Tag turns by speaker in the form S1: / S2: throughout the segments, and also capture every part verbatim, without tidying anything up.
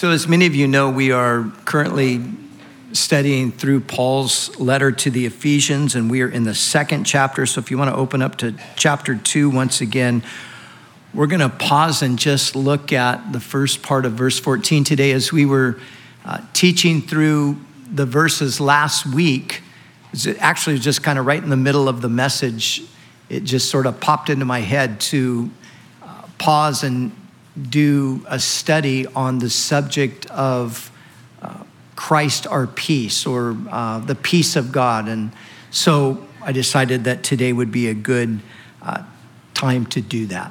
S1: So as many of you know, we are currently studying through Paul's letter to the Ephesians, and we are in the second chapter. So if you want to open up to chapter two once again, we're going to pause and just look at the first part of verse fourteen today. As we were uh, teaching through the verses last week, it actually was just kind of right in the middle of the message. It just sort of popped into my head to uh, pause and do a study on the subject of uh, Christ our peace, or uh, the peace of God. And so I decided that today would be a good uh, time to do that.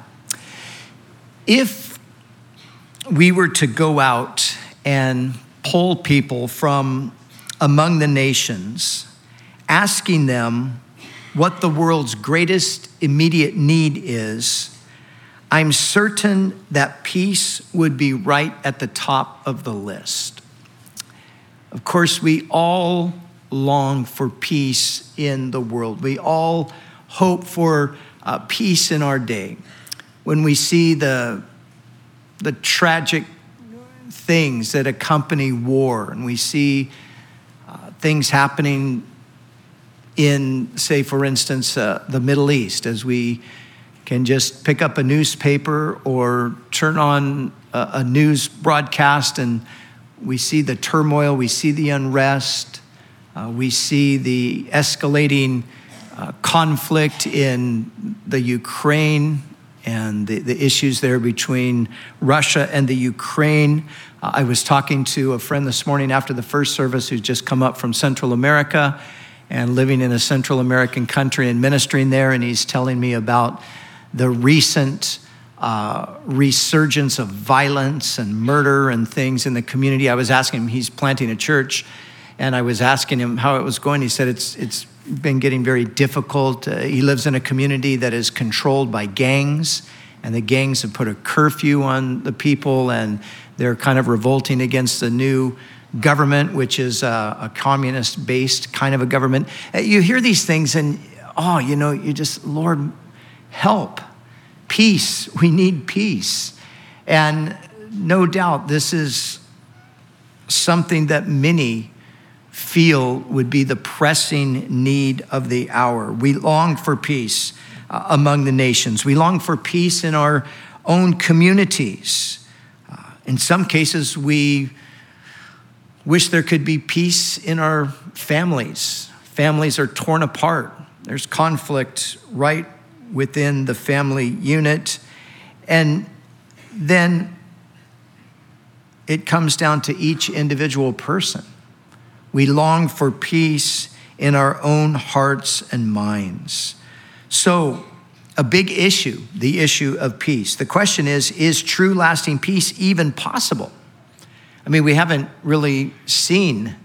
S1: If we were to go out and poll people from among the nations, asking them what the world's greatest immediate need is, I'm certain that peace would be right at the top of the list. Of course, we all long for peace in the world. We all hope for uh, peace in our day. When we see the, the tragic things that accompany war, and we see uh, things happening in, say, for instance, uh, the Middle East, as we can just pick up a newspaper or turn on a, a news broadcast, and we see the turmoil, we see the unrest, uh, we see the escalating uh, conflict in the Ukraine and the, the issues there between Russia and the Ukraine. Uh, I was talking to a friend this morning after the first service who's just come up from Central America and living in a Central American country and ministering there, and he's telling me about the recent uh, resurgence of violence and murder and things in the community. I was asking him, he's planting a church, and I was asking him how it was going. He said it's it's been getting very difficult. Uh, he lives in a community that is controlled by gangs, and the gangs have put a curfew on the people, and they're kind of revolting against the new government, which is a, a communist-based kind of a government. Uh, you hear these things, and oh, you know, you just, Lord, help, peace. We need peace. And no doubt this is something that many feel would be the pressing need of the hour. We long for peace uh, among the nations. We long for peace in our own communities. Uh, in some cases, we wish there could be peace in our families. Families are torn apart. There's conflict right within the family unit. And then it comes down to each individual person. We long for peace in our own hearts and minds. So, a big issue, the issue of peace. The question is, is true lasting peace even possible? I mean, we haven't really seen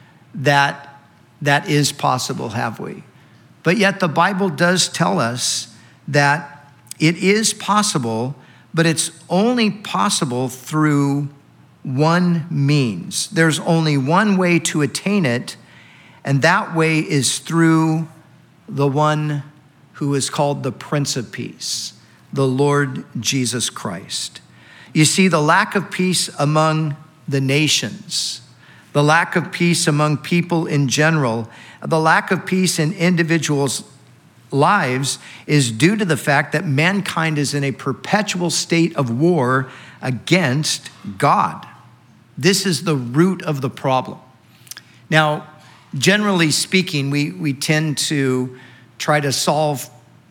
S1: that that is possible, have we? But yet the Bible does tell us that it is possible, but it's only possible through one means. There's only one way to attain it, and that way is through the one who is called the Prince of Peace, the Lord Jesus Christ. You see, the lack of peace among the nations, the lack of peace among people in general, the lack of peace in individuals' lives is due to the fact that mankind is in a perpetual state of war against God. This is the root of the problem. Now, generally speaking, we, we tend to try to solve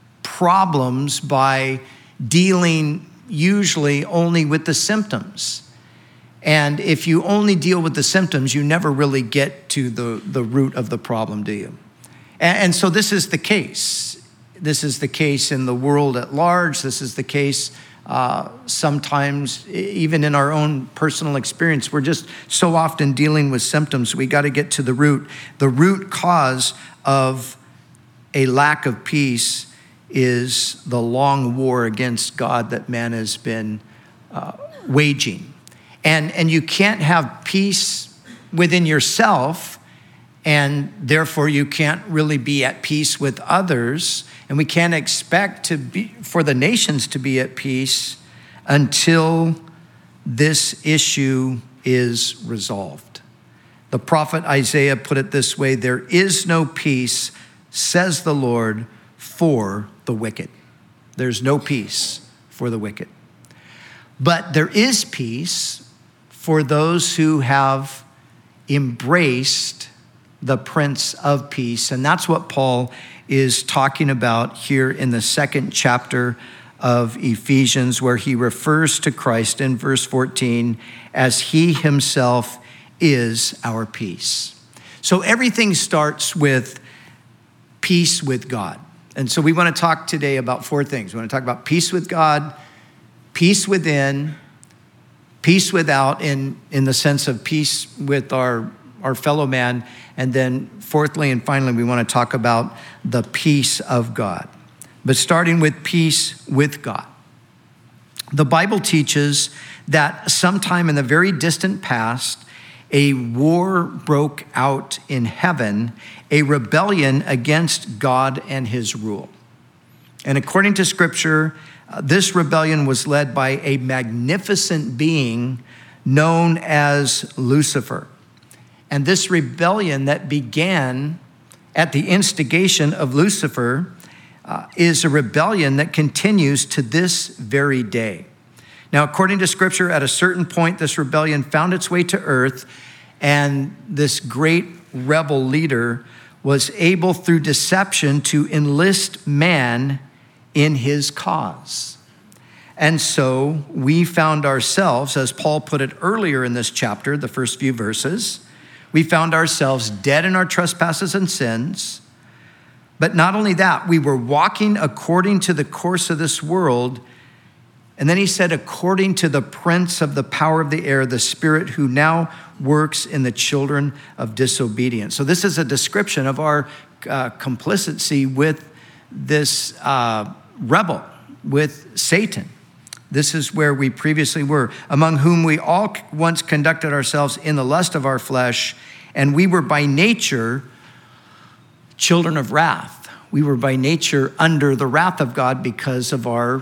S1: problems by dealing usually only with the symptoms. And if you only deal with the symptoms, you never really get to the, the root of the problem, do you? And, and so this is the case. This is the case in the world at large. This is the case uh, sometimes even in our own personal experience. We're just so often dealing with symptoms. We got to get to the root. The root cause of a lack of peace is the long war against God that man has been uh, waging. And, and you can't have peace within yourself, and therefore you can't really be at peace with others. And we can't expect to be for the nations to be at peace until this issue is resolved. The prophet Isaiah put it this way: there is no peace, says the Lord, for the wicked. There's no peace for the wicked. But there is peace for those who have embraced the Prince of Peace. And that's what Paul is talking about here in the second chapter of Ephesians, where he refers to Christ in verse fourteen as he himself is our peace. So everything starts with peace with God. And so we want to talk today about four things. We want to talk about peace with God, peace within, peace without in, in the sense of peace with our, our fellow man. And then fourthly and finally, we want to talk about the peace of God. But starting with peace with God. The Bible teaches that sometime in the very distant past, a war broke out in heaven, a rebellion against God and his rule. And according to Scripture, uh, this rebellion was led by a magnificent being known as Lucifer. And this rebellion that began at the instigation of Lucifer uh, is a rebellion that continues to this very day. Now, according to Scripture, at a certain point, this rebellion found its way to earth, and this great rebel leader was able, through deception, to enlist man in his cause. And so we found ourselves, as Paul put it earlier in this chapter, the first few verses, we found ourselves dead in our trespasses and sins. But not only that, we were walking according to the course of this world. And then he said, according to the prince of the power of the air, the spirit who now works in the children of disobedience. So this is a description of our uh, complicity with this uh, rebel, with Satan. This is where we previously were, among whom we all once conducted ourselves in the lust of our flesh, and we were by nature children of wrath. We were by nature under the wrath of God because of our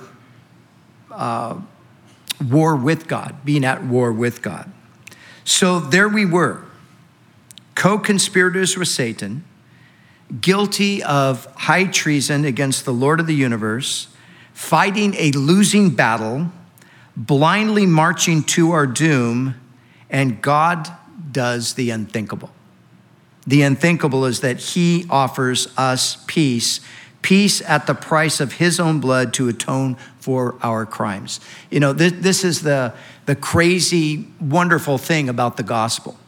S1: uh, war with God, being at war with God. So there we were, co-conspirators with Satan, guilty of high treason against the Lord of the universe, fighting a losing battle, blindly marching to our doom, and God does the unthinkable. The unthinkable is that he offers us peace, peace at the price of his own blood to atone for our crimes. You know, this, this is the, the crazy, wonderful thing about the gospel.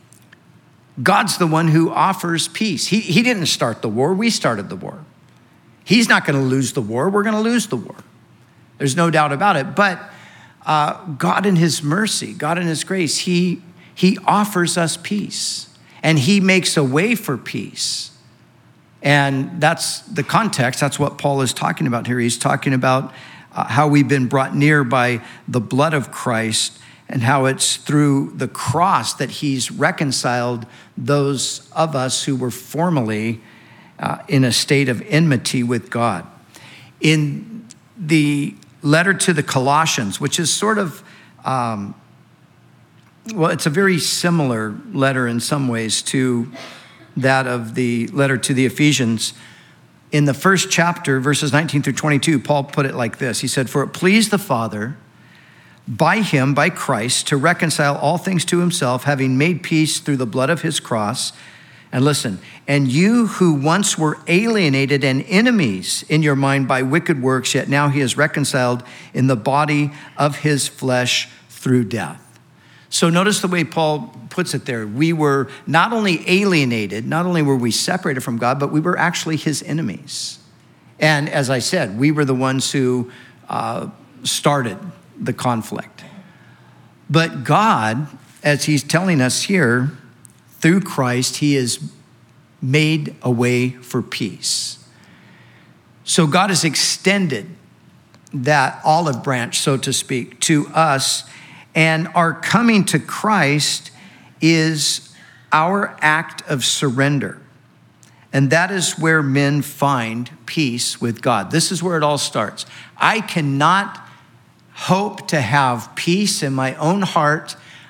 S1: God's the one who offers peace. He, he didn't start the war, we started the war. He's not going to lose the war, we're going to lose the war. There's no doubt about it. But uh, God in his mercy, God in his grace, he, he offers us peace. And he makes a way for peace. And that's the context. That's what Paul is talking about here. He's talking about uh, how we've been brought near by the blood of Christ, and how it's through the cross that he's reconciled those of us who were formerly uh, in a state of enmity with God. In the letter to the Colossians, which is sort of, um, well, it's a very similar letter in some ways to that of the letter to the Ephesians. In the first chapter, verses nineteen through twenty-two, Paul put it like this. He said, "For it pleased the Father by him, by Christ, to reconcile all things to himself, having made peace through the blood of his cross." And listen, "And you who once were alienated and enemies in your mind by wicked works, yet now he is reconciled in the body of his flesh through death." So notice the way Paul puts it there. We were not only alienated, not only were we separated from God, but we were actually his enemies. And as I said, we were the ones who uh, started the conflict. But God, as he's telling us here, through Christ, he has made a way for peace. So God has extended that olive branch, so to speak, to us. And our coming to Christ is our act of surrender. And that is where men find peace with God. This is where it all starts. I cannot hope to have peace in my own heart.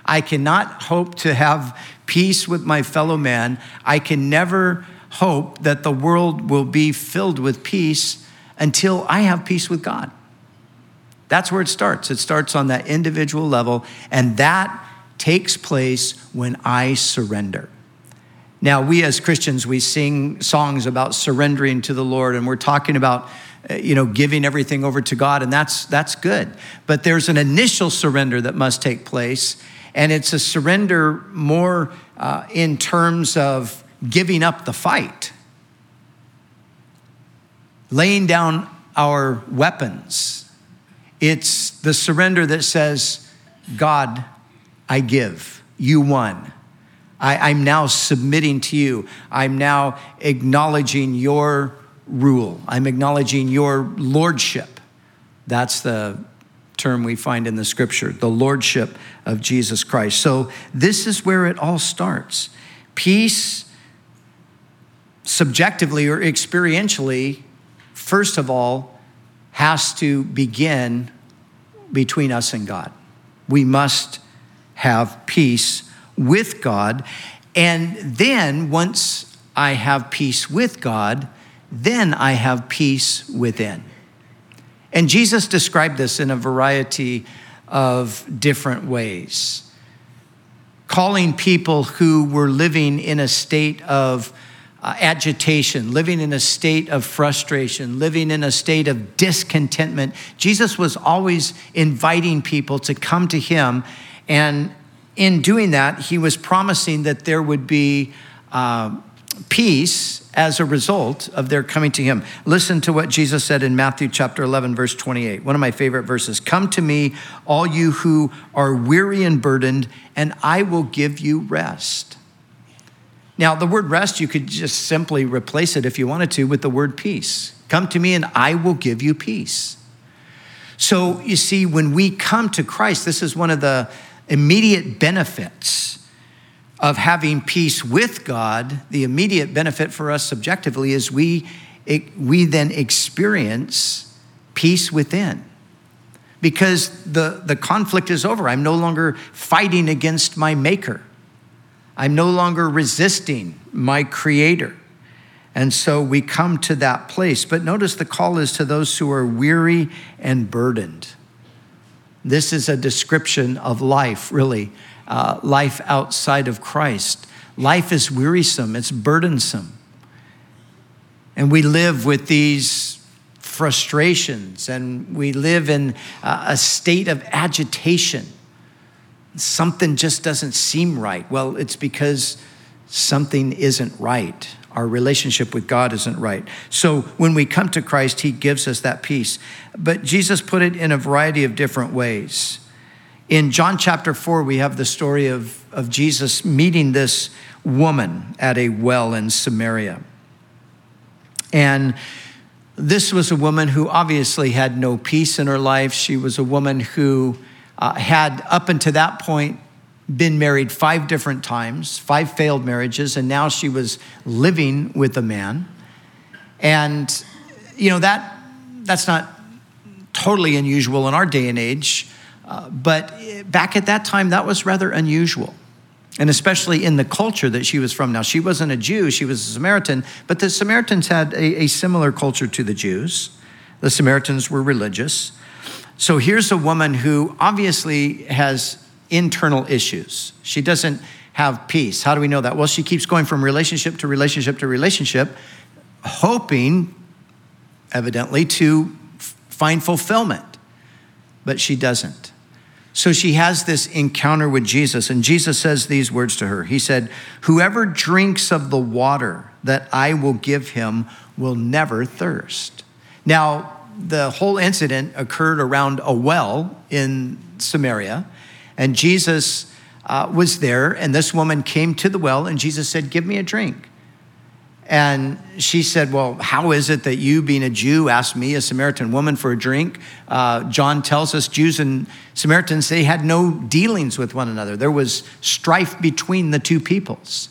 S1: I cannot hope to have peace with my fellow man. I can never hope that the world will be filled with peace until I have peace with God. That's where it starts. It starts on that individual level, and that takes place when I surrender. Now, we as Christians, we sing songs about surrendering to the Lord, and we're talking about, you know, giving everything over to God, and that's that's good. But there's an initial surrender that must take place, and it's a surrender more uh, in terms of giving up the fight, laying down our weapons. It's the surrender that says, God, I give. You won. I, I'm now submitting to you. I'm now acknowledging your rule. I'm acknowledging your lordship. That's the term we find in the scripture, the lordship of Jesus Christ. So this is where it all starts. Peace, subjectively or experientially, first of all, has to begin between us and God. We must have peace with God. And then once I have peace with God, then I have peace within. And Jesus described this in a variety of different ways, calling people who were living in a state of uh, agitation, living in a state of frustration, living in a state of discontentment. Jesus was always inviting people to come to him, and in doing that, he was promising that there would be uh, peace as a result of their coming to him. Listen to what Jesus said in Matthew chapter eleven, verse twenty-eight, one of my favorite verses. Come to me, all you who are weary and burdened, and I will give you rest. Now, the word rest, you could just simply replace it if you wanted to with the word peace. Come to me and I will give you peace. So you see, when we come to Christ, this is one of the immediate benefits of having peace with God. The immediate benefit for us subjectively is we, it, we then experience peace within. Because the, the conflict is over. I'm no longer fighting against my maker. I'm no longer resisting my creator. And so we come to that place. But notice the call is to those who are weary and burdened. This is a description of life, really, uh, life outside of Christ. Life is wearisome, it's burdensome. And we live with these frustrations, and we live in uh, a state of agitation. Something just doesn't seem right. Well, it's because something isn't right. Our relationship with God isn't right. So when we come to Christ, he gives us that peace. But Jesus put it in a variety of different ways. In John chapter four, we have the story of, of Jesus meeting this woman at a well in Samaria. And this was a woman who obviously had no peace in her life. She was a woman who uh, had, up until that point, been married five different times, five failed marriages, and now she was living with a man. And, you know, that that's not totally unusual in our day and age, uh, but back at that time, that was rather unusual, and especially in the culture that she was from. Now, she wasn't a Jew, she was a Samaritan, but the Samaritans had a, a similar culture to the Jews. The Samaritans were religious. So here's a woman who obviously has internal issues. She doesn't have peace. How do we know that? Well, she keeps going from relationship to relationship to relationship, hoping, evidently, to f- find fulfillment. But she doesn't. So she has this encounter with Jesus, and Jesus says these words to her. He said, "Whoever drinks of the water that I will give him will never thirst." Now, the whole incident occurred around a well in Samaria, and Jesus uh, was there, and this woman came to the well, and Jesus said, "Give me a drink." And she said, "Well, how is it that you, being a Jew, ask me, a Samaritan woman, for a drink?" Uh, John tells us Jews and Samaritans, they had no dealings with one another. There was strife between the two peoples.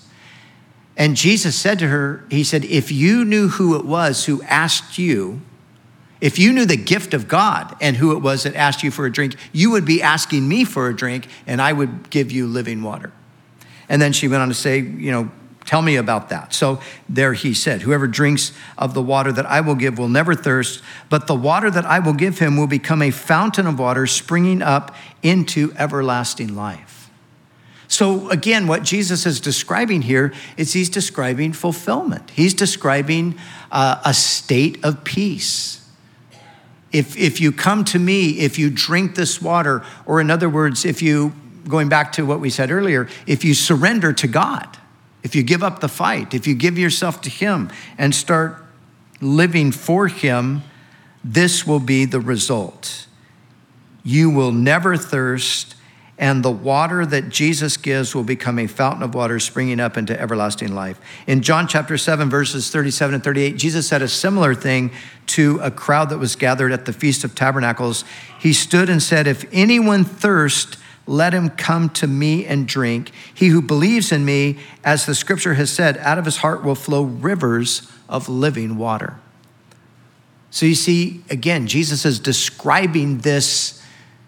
S1: And Jesus said to her, he said, "If you knew who it was who asked you, If you knew the gift of God and who it was that asked you for a drink, you would be asking me for a drink and I would give you living water. And then she went on to say, you know, tell me about that. So there he said, whoever drinks of the water that I will give will never thirst, but the water that I will give him will become a fountain of water springing up into everlasting life. So again, what Jesus is describing here is he's describing fulfillment. He's describing uh, a state of peace. If, if you come to me, if you drink this water, or in other words, if you, going back to what we said earlier, if you surrender to God, if you give up the fight, if you give yourself to him and start living for him, this will be the result. You will never thirst, and the water that Jesus gives will become a fountain of water springing up into everlasting life. In John chapter seven, verses thirty-seven and thirty-eight, Jesus said a similar thing to a crowd that was gathered at the Feast of Tabernacles. He stood and said, if anyone thirst, let him come to me and drink. He who believes in me, as the scripture has said, out of his heart will flow rivers of living water. So you see, again, Jesus is describing this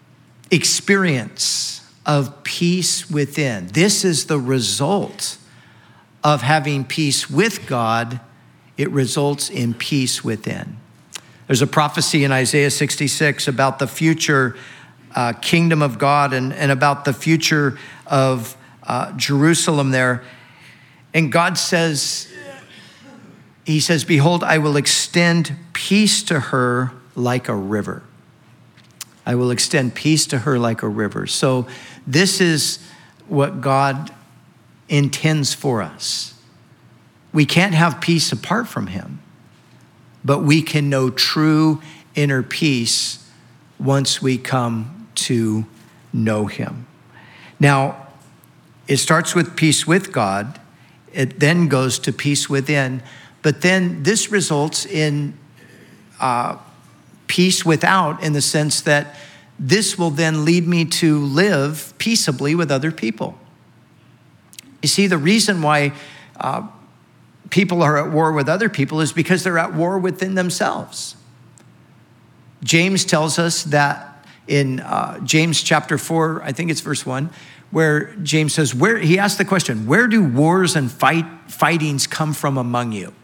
S1: experience of peace within. This is the result of having peace with God. It results in peace within. There's a prophecy in Isaiah sixty-six about the future uh, kingdom of God and, and about the future of uh, Jerusalem there. And God says, he says, behold, I will extend peace to her like a river. I will extend peace to her like a river. So this is what God intends for us. We can't have peace apart from him, but we can know true inner peace once we come to know him. Now, it starts with peace with God. It then goes to peace within. But then this results in uh, peace without, in the sense that this will then lead me to live peaceably with other people. You see, the reason why uh, people are at war with other people is because they're at war within themselves. James tells us that in uh, James chapter four, I think it's verse one, where James says, "Where?" he asks the question, where do wars and fight fightings come from among you?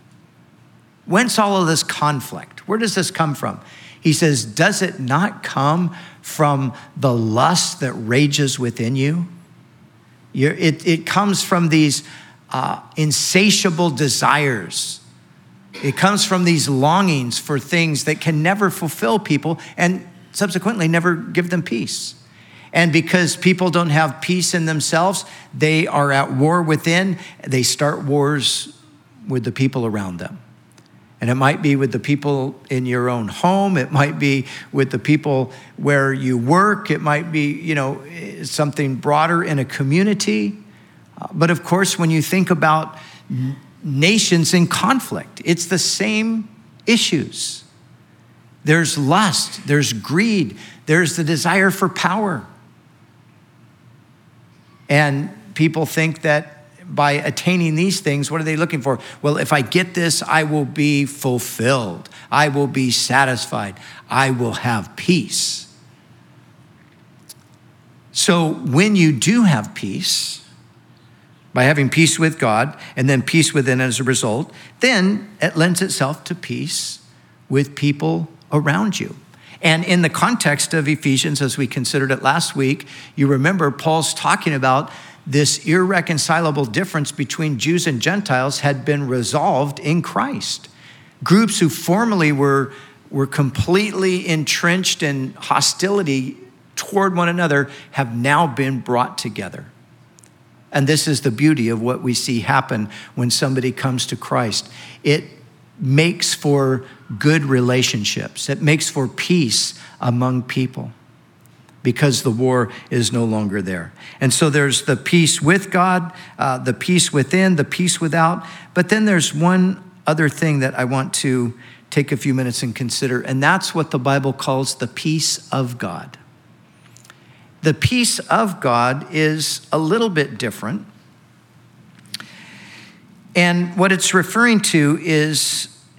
S1: Whence all of this conflict? Where does this come from? He says, does it not come from the lust that rages within you? You're, it, it comes from these uh, insatiable desires. It comes from these longings for things that can never fulfill people and subsequently never give them peace. And because people don't have peace in themselves, they are at war within. They start wars with the people around them. And it might be with the people in your own home. It might be with the people where you work. It might be, you know, something broader in a community. Uh, but of course, when you think about n- nations in conflict, it's the same issues. There's lust, there's greed, there's the desire for power. And people think that by attaining these things, what are they looking for? Well, if I get this, I will be fulfilled. I will be satisfied. I will have peace. So when you do have peace, by having peace with God and then peace within as a result, then it lends itself to peace with people around you. And in the context of Ephesians, as we considered it last week, you remember Paul's talking about this irreconcilable difference between Jews and Gentiles had been resolved in Christ. Groups who formerly were, were completely entrenched in hostility toward one another have now been brought together. And this is the beauty of what we see happen when somebody comes to Christ. It makes for good relationships. It makes for peace among people because the war is no longer there. And so there's the peace with God, uh, the peace within, the peace without. But then there's one other thing that I want to take a few minutes and consider, and that's what the Bible calls the peace of God. The peace of God is a little bit different. And what it's referring to is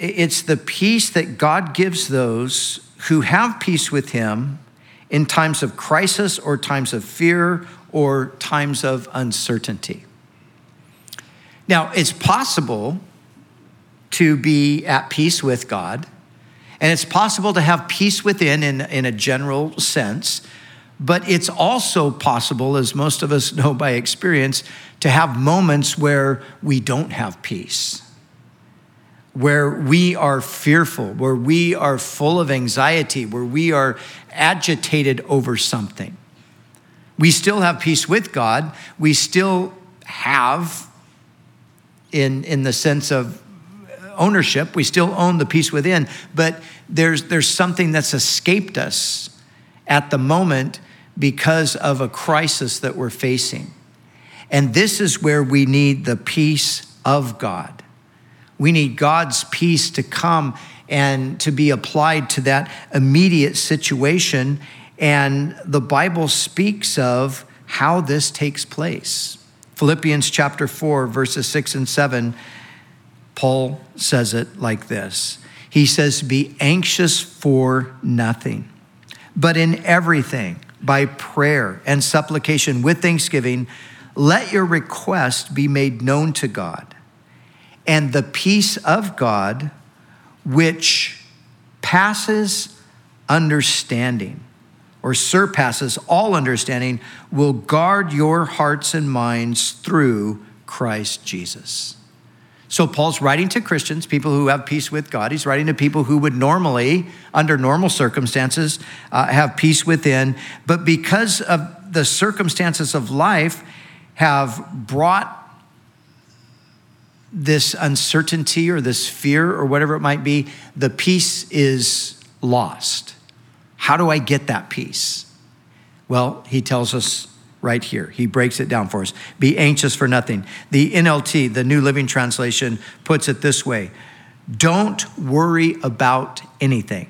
S1: It's the peace that God gives those who have peace with him in times of crisis or times of fear or times of uncertainty. Now, it's possible to be at peace with God, and it's possible to have peace within in, in a general sense, but it's also possible, as most of us know by experience, to have moments where we don't have peace, where we are fearful, where we are full of anxiety, where we are agitated over something. We still have peace with God. We still have, in, in the sense of ownership, we still own the peace within, but there's, there's something that's escaped us at the moment because of a crisis that we're facing. And this is where we need the peace of God. We need God's peace to come and to be applied to that immediate situation. And the Bible speaks of how this takes place. Philippians chapter four, verses six and seven, Paul says it like this. He says, be anxious for nothing, but in everything, by prayer and supplication with thanksgiving, let your request be made known to God. And the peace of God, which passes understanding or surpasses all understanding, will guard your hearts and minds through Christ Jesus. So Paul's writing to Christians, people who have peace with God. He's writing to people who would normally, under normal circumstances, uh, have peace within. But because of the circumstances of life have brought this uncertainty or this fear or whatever it might be, the peace is lost. How do I get that peace? Well, he tells us right here. He breaks it down for us. Be anxious for nothing. The N L T, the New Living Translation, puts it this way. Don't worry about anything.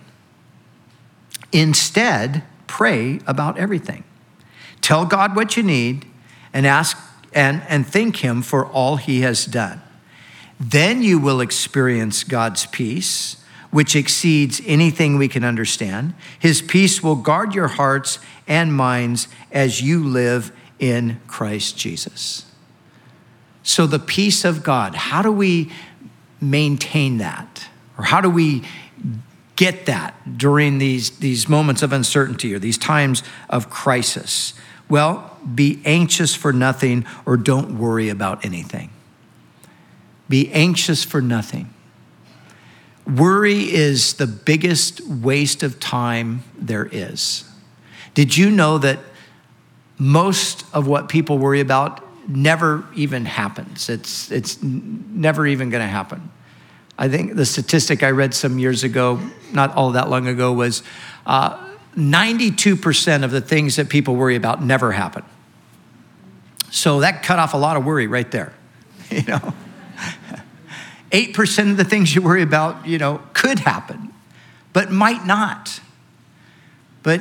S1: Instead, pray about everything. Tell God what you need and ask and, and thank him for all he has done. Then you will experience God's peace, which exceeds anything we can understand. His peace will guard your hearts and minds as you live in Christ Jesus. So the peace of God, how do we maintain that? Or how do we get that during these, these moments of uncertainty or these times of crisis? Well, be anxious for nothing or don't worry about anything. Be anxious for nothing. Worry is the biggest waste of time there is. Did you know that most of what people worry about never even happens? It's, it's never even going to happen. I think the statistic I read some years ago, not all that long ago, was uh, ninety-two percent of the things that people worry about never happen. So that cut off a lot of worry right there, you know. eight percent of the things you worry about, you know, could happen, but might not. But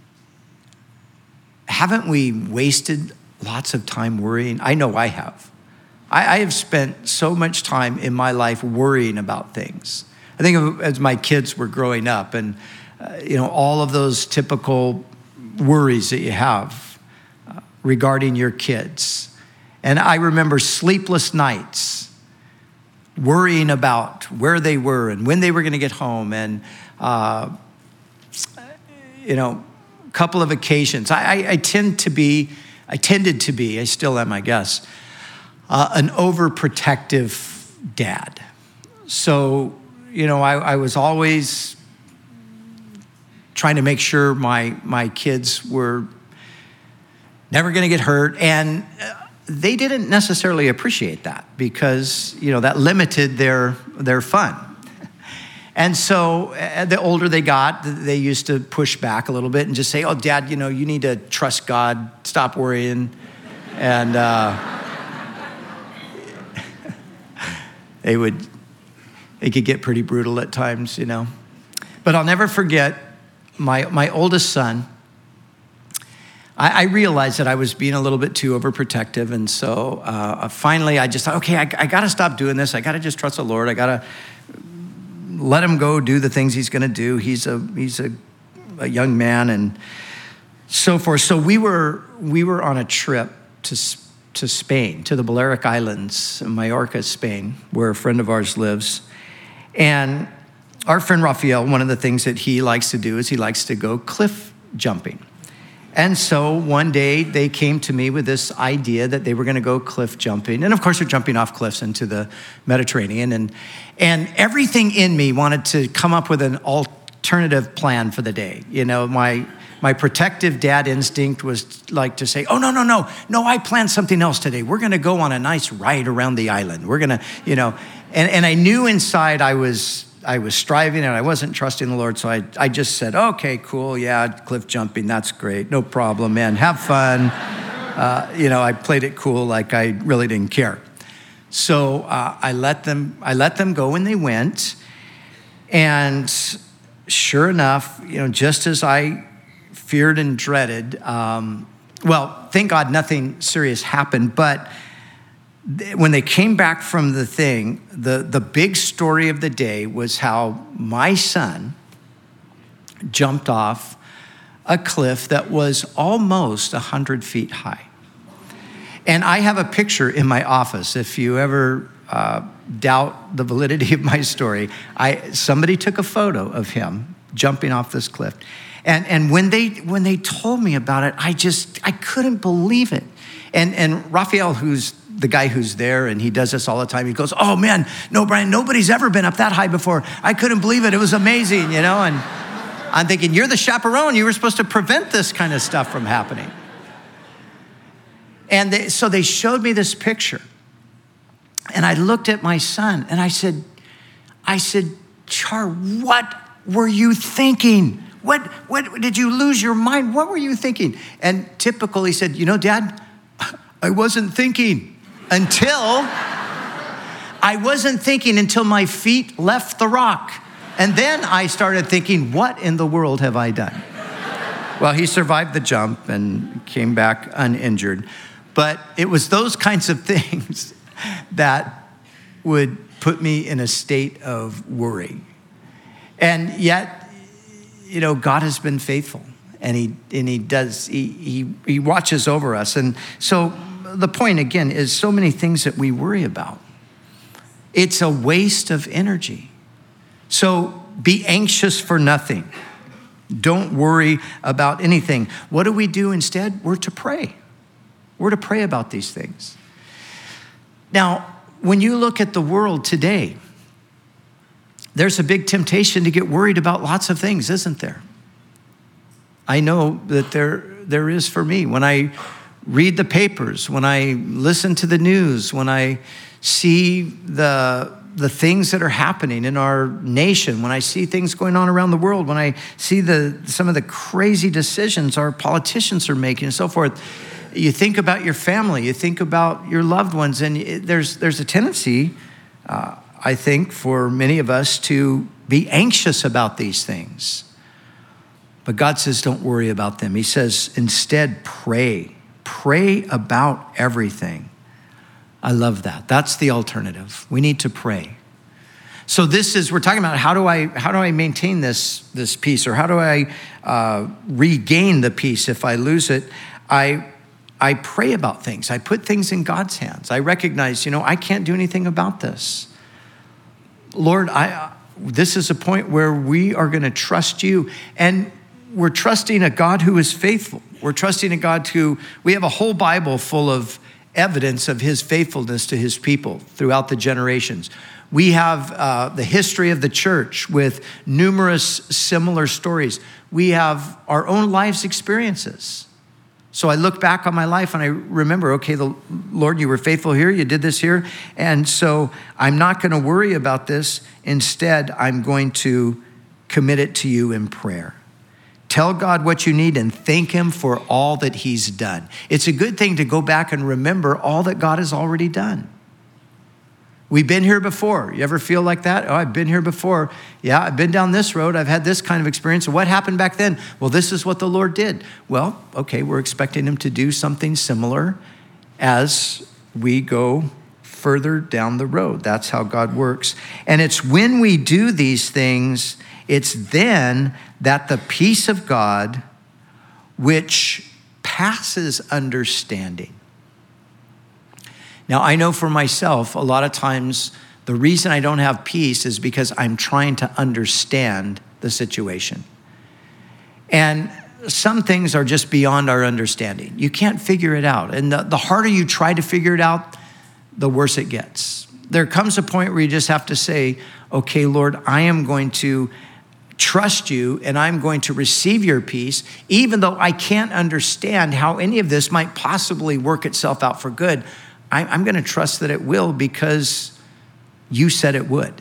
S1: haven't we wasted lots of time worrying? I know I have. I, I have spent so much time in my life worrying about things. I think of as my kids were growing up and, uh, you know, all of those typical worries that you have uh, regarding your kids. And I remember sleepless nights worrying about where they were and when they were going to get home. And, uh, you know, a couple of occasions. I, I, I tend to be, I tended to be, I still am, I guess, uh, an overprotective dad. So, you know, I, I was always trying to make sure my, my kids were never going to get hurt. And they didn't necessarily appreciate that because, you know, that limited their, their fun. And so uh, the older they got, they used to push back a little bit and just say, oh, Dad, you know, you need to trust God, stop worrying. And uh, they would, they could get pretty brutal at times, you know. But I'll never forget my, my oldest son. I, I realized that I was being a little bit too overprotective. And so uh, finally I just thought, okay, I, I got to stop doing this. I got to just trust the Lord. I got to let him go do the things he's going to do. He's a he's a, a young man and so forth. So we were we were on a trip to to Spain, to the Balearic Islands, Mallorca, Spain, where a friend of ours lives. And our friend Rafael, one of the things that he likes to do is he likes to go cliff jumping. And so one day they came to me with this idea that they were going to go cliff jumping. And of course, they're jumping off cliffs into the Mediterranean. And, and everything in me wanted to come up with an alternative plan for the day. You know, my my protective dad instinct was like to say, oh, no, no, no, no, I planned something else today. We're going to go on a nice ride around the island. We're going to, you know, and, and I knew inside I was I was striving and I wasn't trusting the Lord. So I, I just said, okay, cool. Yeah, cliff jumping. That's great. No problem, man. Have fun. Uh, you know, I played it cool like I really didn't care. So uh, I let them, I let them go and they went. And sure enough, you know, just as I feared and dreaded, um, well, thank God nothing serious happened, but when they came back from the thing, the, the big story of the day was how my son jumped off a cliff that was almost one hundred feet high. And I have a picture in my office. If you ever uh, doubt the validity of my story, I somebody took a photo of him jumping off this cliff. And, and when they when they told me about it, I just, I couldn't believe it. And, and Rafael, who's the guy who's there, and he does this all the time. He goes, oh man, no, Brian, nobody's ever been up that high before. I couldn't believe it. It was amazing, you know? And I'm thinking, you're the chaperone. You were supposed to prevent this kind of stuff from happening. And they, so they showed me this picture. And I looked at my son and I said, I said, Char, what were you thinking? What, what, did you lose your mind? What were you thinking? And typical, he said, you know, Dad, I wasn't thinking. Until, I wasn't thinking until my feet left the rock. And then I started thinking, what in the world have I done? Well, he survived the jump and came back uninjured. But it was those kinds of things that would put me in a state of worry. And yet, you know, God has been faithful. And he and he does, he, he he watches over us. And so the point, again, is so many things that we worry about. It's a waste of energy. So be anxious for nothing. Don't worry about anything. What do we do instead? We're to pray. We're to pray about these things. Now, when you look at the world today, there's a big temptation to get worried about lots of things, isn't there? I know that there there is for me. When I read the papers, when I listen to the news, when I see the, the things that are happening in our nation, when I see things going on around the world, when I see the some of the crazy decisions our politicians are making and so forth, you think about your family, you think about your loved ones, and it, there's, there's a tendency, uh, I think, for many of us to be anxious about these things. But God says, don't worry about them. He says, instead, pray. Pray about everything. I love that. That's the alternative. We need to pray. So this is, we're talking about how do I how do I maintain this, this peace, or how do I uh, regain the peace if I lose it? I, I pray about things. I put things in God's hands. I recognize, you know, I can't do anything about this. Lord, I this is a point where we are going to trust you. And we're trusting a God who is faithful. We're trusting a God who, we have a whole Bible full of evidence of his faithfulness to his people throughout the generations. We have uh, the history of the church with numerous similar stories. We have our own life's experiences. So I look back on my life and I remember, okay, the Lord, you were faithful here, you did this here. And so I'm not going to worry about this. Instead, I'm going to commit it to you in prayer. Tell God what you need and thank him for all that he's done. It's a good thing to go back and remember all that God has already done. We've been here before. You ever feel like that? Oh, I've been here before. Yeah, I've been down this road. I've had this kind of experience. What happened back then? Well, this is what the Lord did. Well, okay, we're expecting him to do something similar as we go further down the road. That's how God works. And it's when we do these things, it's then that the peace of God, which passes understanding. Now, I know for myself, a lot of times, the reason I don't have peace is because I'm trying to understand the situation. And some things are just beyond our understanding. You can't figure it out. And the, the harder you try to figure it out, the worse it gets. There comes a point where you just have to say, okay, Lord, I am going to trust you and I'm going to receive your peace, even though I can't understand how any of this might possibly work itself out for good. I, I'm going to trust that it will because you said it would.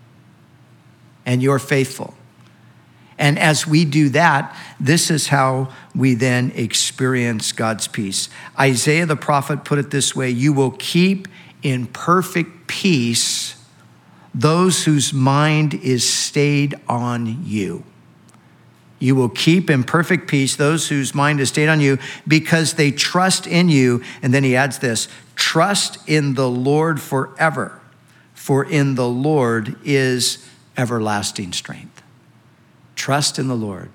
S1: And you're faithful. And as we do that, this is how we then experience God's peace. Isaiah the prophet put it this way: you will keep in perfect peace those whose mind is stayed on you. You will keep in perfect peace those whose mind is stayed on you because they trust in you. And then he adds this: trust in the Lord forever, for in the Lord is everlasting strength. Trust in the Lord.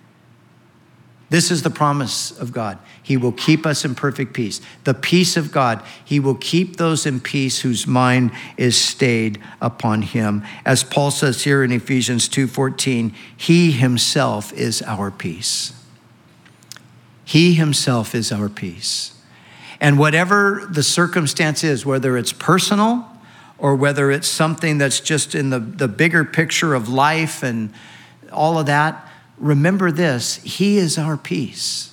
S1: This is the promise of God. He will keep us in perfect peace. The peace of God, he will keep those in peace whose mind is stayed upon him. As Paul says here in Ephesians two fourteen, he himself is our peace. He himself is our peace. And whatever the circumstance is, whether it's personal or whether it's something that's just in the, the bigger picture of life and all of that, remember this: he is our peace.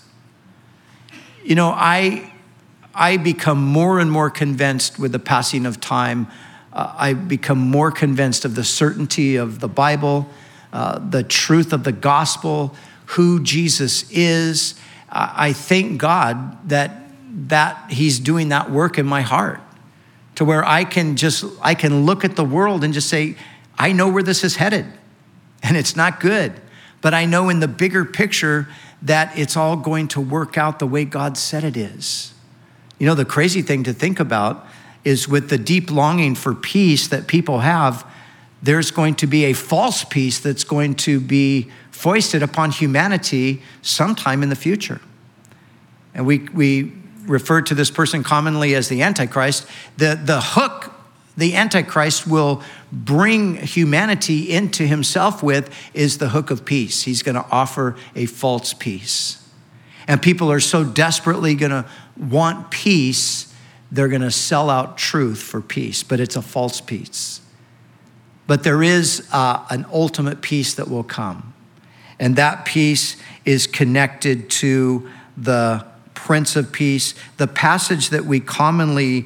S1: You know, I I become more and more convinced with the passing of time. Uh, I become more convinced of the certainty of the Bible, uh, the truth of the gospel, who Jesus is. Uh, I thank God that that he's doing that work in my heart, to where I can just I can look at the world and just say, I know where this is headed. And it's not good. But I know in the bigger picture that it's all going to work out the way God said it is. You know, the crazy thing to think about is with the deep longing for peace that people have, there's going to be a false peace that's going to be foisted upon humanity sometime in the future. And we, we refer to this person commonly as the Antichrist. The, the hook the Antichrist will bring humanity into himself with is the hook of peace. He's going to offer a false peace. And people are so desperately going to want peace, they're going to sell out truth for peace, but it's a false peace. But there is uh, an ultimate peace that will come. And that peace is connected to the Prince of Peace. The passage that we commonly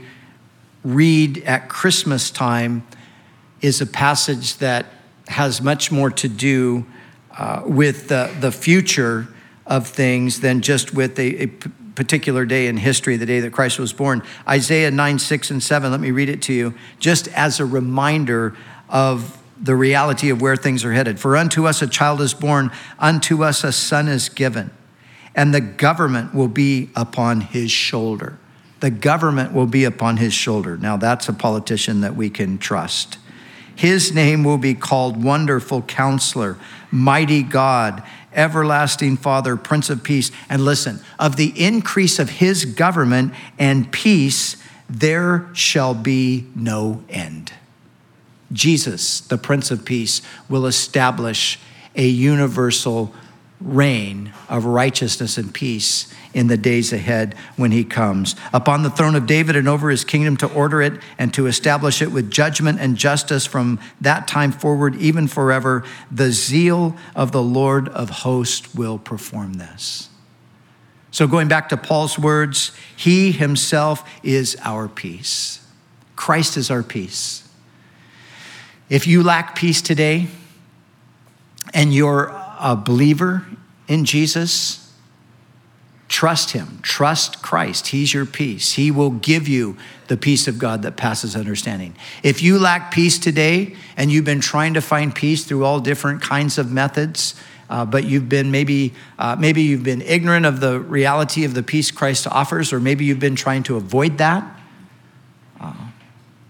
S1: read at Christmas time is a passage that has much more to do uh, with the, the future of things than just with a, a particular day in history, the day that Christ was born. Isaiah nine, six, and seven, let me read it to you, just as a reminder of the reality of where things are headed. For unto us a child is born, unto us a son is given, and the government will be upon his shoulder. The government will be upon his shoulder. Now that's a politician that we can trust. His name will be called Wonderful Counselor, Mighty God, Everlasting Father, Prince of Peace. And listen, of the increase of his government and peace, there shall be no end. Jesus, the Prince of Peace, will establish a universal reign of righteousness and peace in the days ahead when he comes. Upon the throne of David and over his kingdom, to order it and to establish it with judgment and justice from that time forward, even forever. The zeal of the Lord of hosts will perform this. So going back to Paul's words, he himself is our peace. Christ is our peace. If you lack peace today and you're a believer in Jesus, trust him. Trust Christ. He's your peace. He will give you the peace of God that passes understanding. If you lack peace today and you've been trying to find peace through all different kinds of methods, uh, but you've been maybe uh, maybe you've been ignorant of the reality of the peace Christ offers, or maybe you've been trying to avoid that, uh,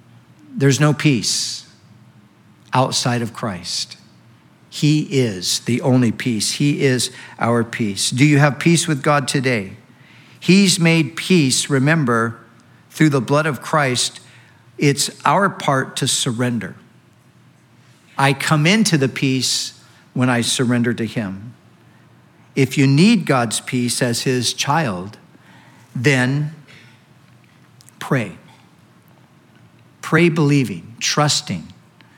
S1: There's no peace outside of Christ. He is the only peace. He is our peace. Do you have peace with God today? He's made peace, remember, through the blood of Christ. It's our part to surrender. I come into the peace when I surrender to him. If you need God's peace as his child, then pray. Pray believing, trusting.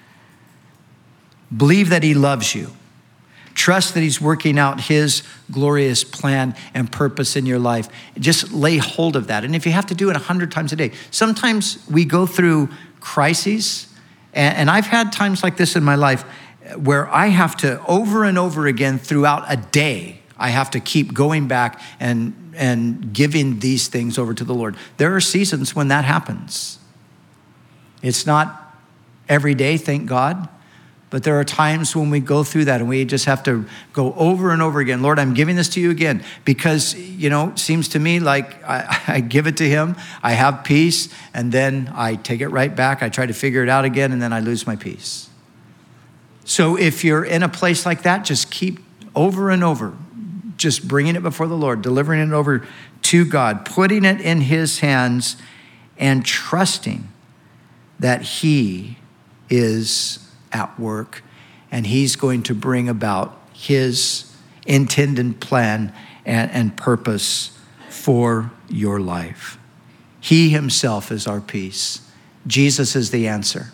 S1: Believe that he loves you. Trust that he's working out his glorious plan and purpose in your life. Just lay hold of that. And if you have to do it a hundred times a day, sometimes we go through crises, and I've had times like this in my life where I have to over and over again throughout a day, I have to keep going back and, and giving these things over to the Lord. There are seasons when that happens. It's not every day, thank God. But there are times when we go through that and we just have to go over and over again. Lord, I'm giving this to you again because, you know, it seems to me like I, I give it to him, I have peace, and then I take it right back. I try to figure it out again, and then I lose my peace. So if you're in a place like that, just keep over and over, just bringing it before the Lord, delivering it over to God, putting it in his hands and trusting that he is at work, and he's going to bring about his intended plan and, and purpose for your life. He himself is our peace. Jesus is the answer.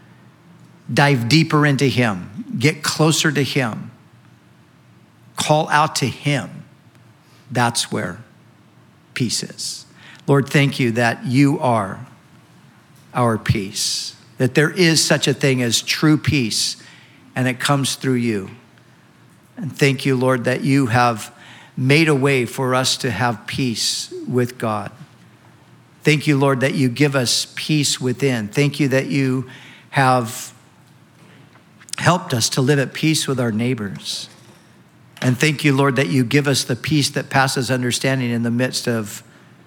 S1: Dive deeper into him. Get closer to him. Call out to him. That's where peace is. Lord, thank you that you are our peace, that there is such a thing as true peace, and it comes through you. And thank you, Lord, that you have made a way for us to have peace with God. Thank you, Lord, that you give us peace within. Thank you that you have helped us to live at peace with our neighbors. And thank you, Lord, that you give us the peace that passes understanding in the midst of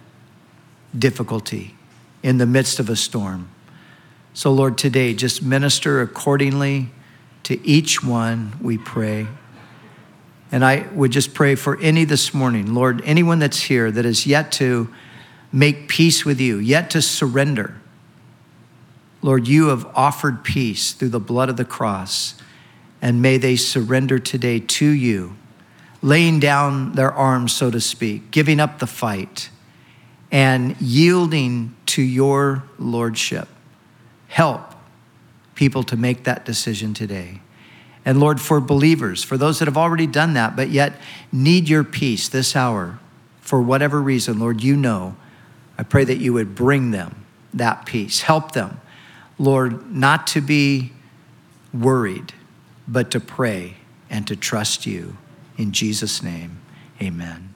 S1: difficulty, in the midst of a storm. So, Lord, today, just minister accordingly to each one, we pray. And I would just pray for any this morning, Lord, anyone that's here that is yet to make peace with you, yet to surrender. Lord, you have offered peace through the blood of the cross, and may they surrender today to you, laying down their arms, so to speak, giving up the fight, and yielding to your lordship. Help people to make that decision today. And Lord, for believers, for those that have already done that, but yet need your peace this hour, for whatever reason, Lord, you know, I pray that you would bring them that peace. Help them, Lord, not to be worried, but to pray and to trust you. In Jesus' name, amen.